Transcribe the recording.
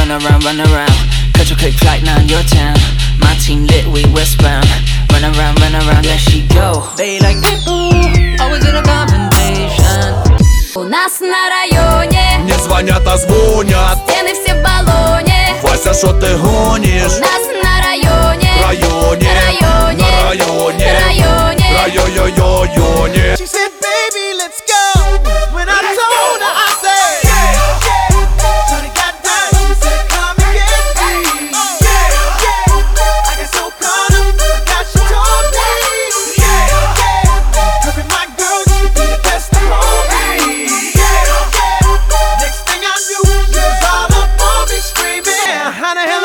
run around. Catch a quick flight, now in your town. My team lit, we westbound. Run around, there she go. They like people, always in a confrontation. У нас на районе не звонят, а звонят. стены все в баллоне. Вася, шо ты гонишь? У нас на районе, Районе, районе, на районе, районе. районе. She said, baby, let's go. When I told her, I said, yeah, Shorty got down, she said, come and get me. I got so caught up, I got she told me. Her and my girl used to be the best of me. Next thing I knew, she was all up on me screaming, how the hell